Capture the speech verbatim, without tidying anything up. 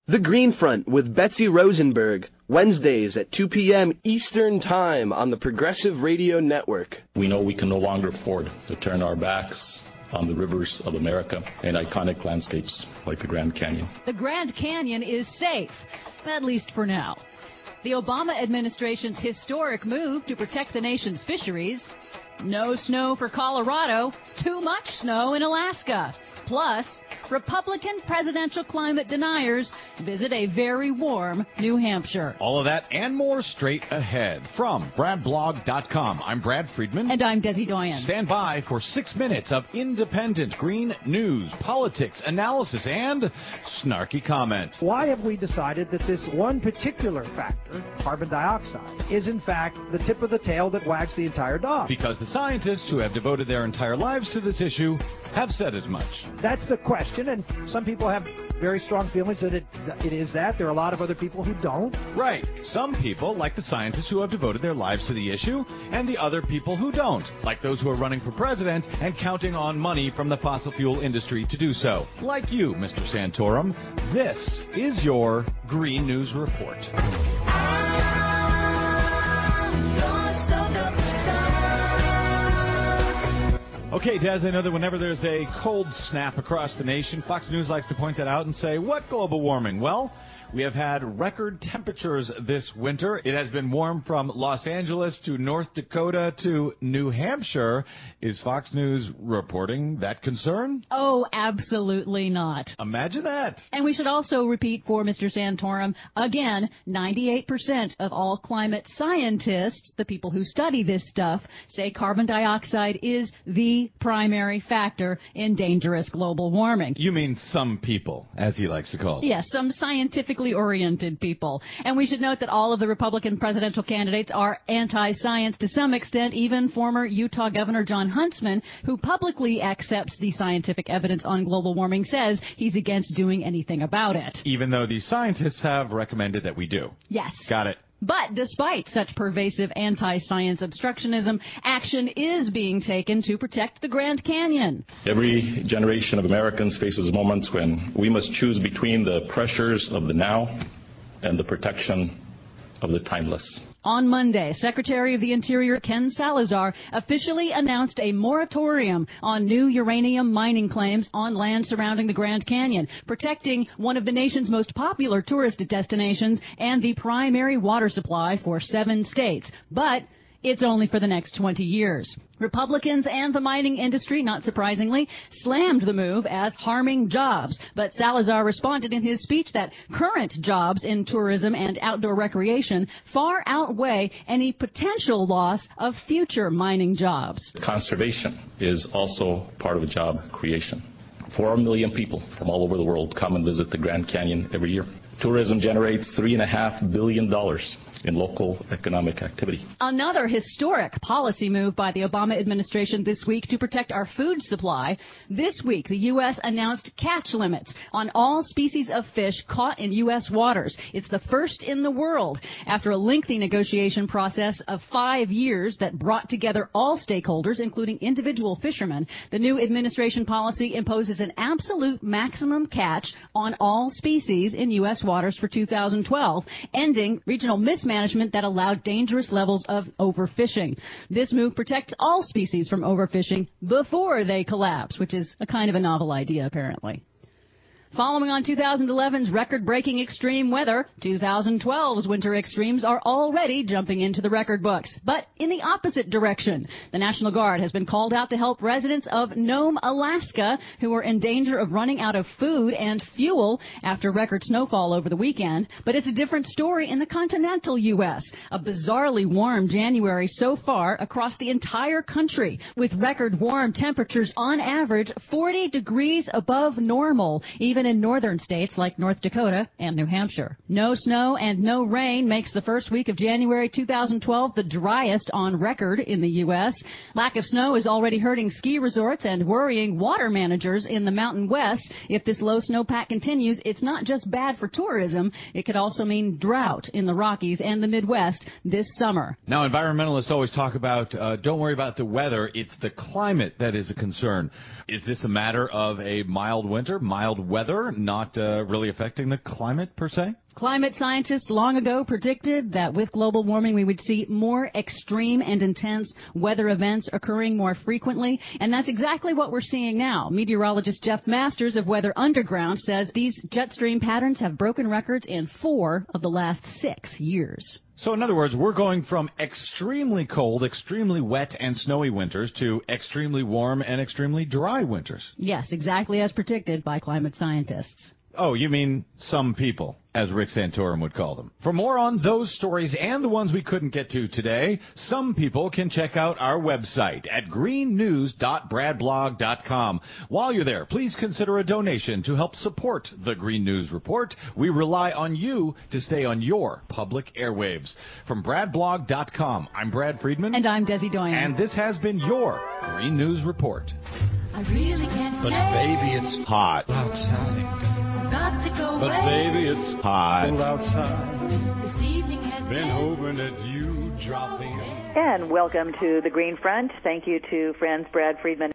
The Green Front with Betsy Rosenberg, Wednesdays at two p.m. Eastern Time on the Progressive Radio Network. We know we can no longer afford to turn our backs on the rivers of America and iconic landscapes like the Grand Canyon. The Grand Canyon is safe, at least for now. The Obama administration's historic move to protect the nation's fisheries. No snow for Colorado, too much snow in Alaska. Plus, Republican presidential climate deniers visit a very warm New Hampshire. All of that and more straight ahead. From Brad Blog dot com, I'm Brad Friedman. And I'm Desi Doyen. Stand by for six minutes of independent green news, politics, analysis, and snarky comment. Why have we decided that this one particular factor, carbon dioxide, is in fact the tip of the tail that wags the entire dog? Because the scientists who have devoted their entire lives to this issue have said as much. That's the question, and some people have very strong feelings that it, it is that. There are a lot of other people who don't. Right. Some people, like the scientists who have devoted their lives to the issue, and the other people who don't, like those who are running for president and counting on money from the fossil fuel industry to do so. Like you, Mister Santorum. This is your Green News Report. Okay, Des, I know that whenever there's a cold snap across the nation, Fox News likes to point that out and say, what global warming? Well, we have had record temperatures this winter. It has been warm from Los Angeles to North Dakota to New Hampshire. Is Fox News reporting that concern? Oh, absolutely not. Imagine that. And we should also repeat for Mister Santorum, again, ninety-eight percent of all climate scientists, the people who study this stuff, say carbon dioxide is the primary factor in dangerous global warming. You mean some people, as he likes to call them. Yes, some scientifically oriented people. And we should note that all of the Republican presidential candidates are anti-science to some extent, even former Utah Governor John Huntsman, who publicly accepts the scientific evidence on global warming, says he's against doing anything about it. Even though the scientists have recommended that we do. Yes. Got it. But despite such pervasive anti-science obstructionism, action is being taken to protect the Grand Canyon. Every generation of Americans faces moments when we must choose between the pressures of the now and the protection of the timeless. On Monday, Secretary of the Interior Ken Salazar officially announced a moratorium on new uranium mining claims on land surrounding the Grand Canyon, protecting one of the nation's most popular tourist destinations and the primary water supply for seven states. But it's only for the next twenty years. Republicans and the mining industry, not surprisingly, slammed the move as harming jobs. But Salazar responded in his speech that current jobs in tourism and outdoor recreation far outweigh any potential loss of future mining jobs. Conservation is also part of job creation. Four million people from all over the world come and visit the Grand Canyon every year. Tourism generates three and a half billion dollars in local economic activity. Another historic policy move by the Obama administration this week to protect our food supply. This week, the U S announced catch limits on all species of fish caught in U S waters. It's the first in the world. After a lengthy negotiation process of five years that brought together all stakeholders, including individual fishermen, the new administration policy imposes an absolute maximum catch on all species in U S waters for two thousand twelve, ending regional mismanagement that allowed dangerous levels of overfishing. This move protects all species from overfishing before they collapse, which is a kind of a novel idea, apparently. Following on two thousand eleven's record-breaking extreme weather, two thousand twelve's winter extremes are already jumping into the record books. But in the opposite direction, the National Guard has been called out to help residents of Nome, Alaska, who are in danger of running out of food and fuel after record snowfall over the weekend. But it's a different story in the continental U S. A bizarrely warm January so far across the entire country, with record warm temperatures on average forty degrees above normal, even in northern states like North Dakota and New Hampshire. No snow and no rain makes the first week of January two thousand twelve the driest on record in the U S. Lack of snow is already hurting ski resorts and worrying water managers in the Mountain West. If this low snowpack continues, it's not just bad for tourism. It could also mean drought in the Rockies and the Midwest this summer. Now, environmentalists always talk about, uh, don't worry about the weather, it's the climate that is a concern. Is this a matter of a mild winter, mild weather, weather not uh, really affecting the climate per se? Climate scientists long ago predicted that with global warming we would see more extreme and intense weather events occurring more frequently, and that's exactly what we're seeing now. Meteorologist Jeff Masters of Weather Underground says these jet stream patterns have broken records in four of the last six years. So in other words, we're going from extremely cold, extremely wet and snowy winters to extremely warm and extremely dry winters. Yes, exactly as predicted by climate scientists. Oh, you mean some people, as Rick Santorum would call them. For more on those stories and the ones we couldn't get to today, some people can check out our website at green news dot brad blog dot com. While you're there, please consider a donation to help support the Green News Report. We rely on you to stay on your public airwaves. From brad blog dot com, I'm Brad Friedman. And I'm Desi Doyen. And this has been your Green News Report. I really can't But stay. baby, it's hot outside. Got to go But away. baby, it's hot outside. This evening has been hoping that you drop in. And welcome to the Green Front. Thank you to friends Brad Friedman